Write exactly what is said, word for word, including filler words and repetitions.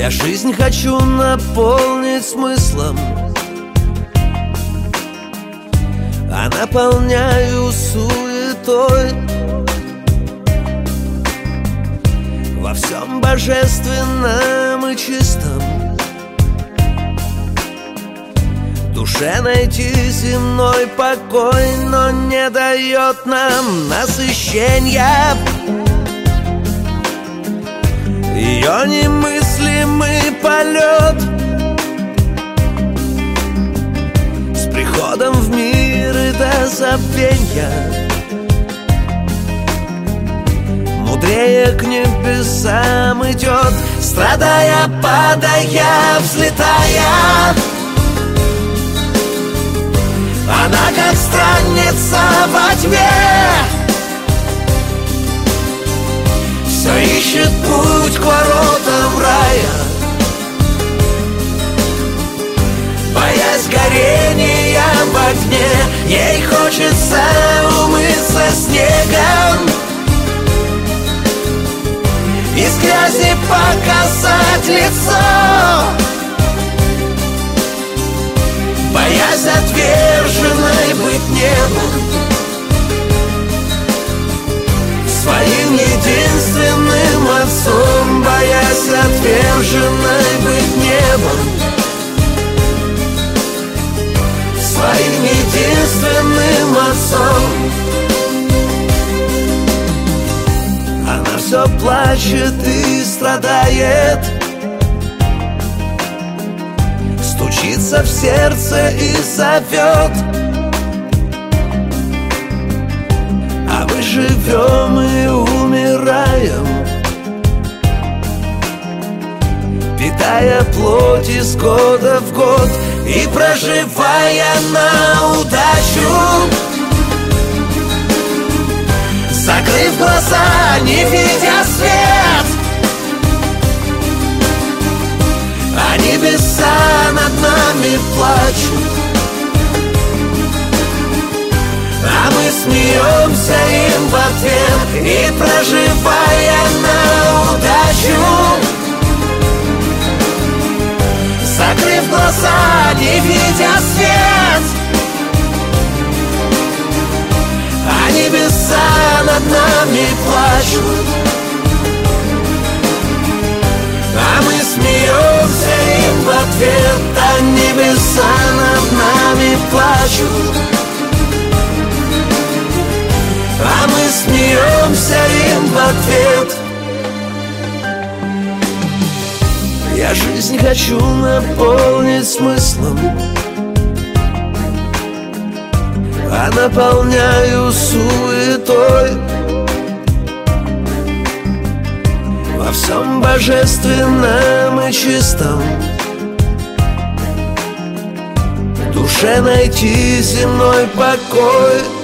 Я жизнь хочу наполнить смыслом, а наполняю суетой. Во всем божественном и чистом душе найти земной покой, но не дает нам насыщения ее немыслимый полет. С приходом в мир и до забвенья мудрее к небесам идет, страдая, падая, взлетая. Она как странница во тьме, все ищет путь к воротам рая, боясь горения в огне. Ей хочется умыться снегом, из грязи показать лицо, боясь отверженной быть небу, своим единственным отцом, боясь отверженной быть небом, своим единственным отцом. Она все плачет и страдает, стучится в сердце и зовет, а мы живем и умираем, питая плоть из года в год и проживая на удачу, закрыв глаза, не видя свет. А небеса над нами плачут, а мы смеемся им в ответ и проживая на удачу, закрыв глаза, не видя свет. А небеса над нами плачут, а мы смеемся им в ответ. А небеса над нами плачут, а мы смеемся им в ответ. Я жизнь хочу наполнить смыслом, а наполняю суетой. Во всем божественном и чистом в душе найти земной покой.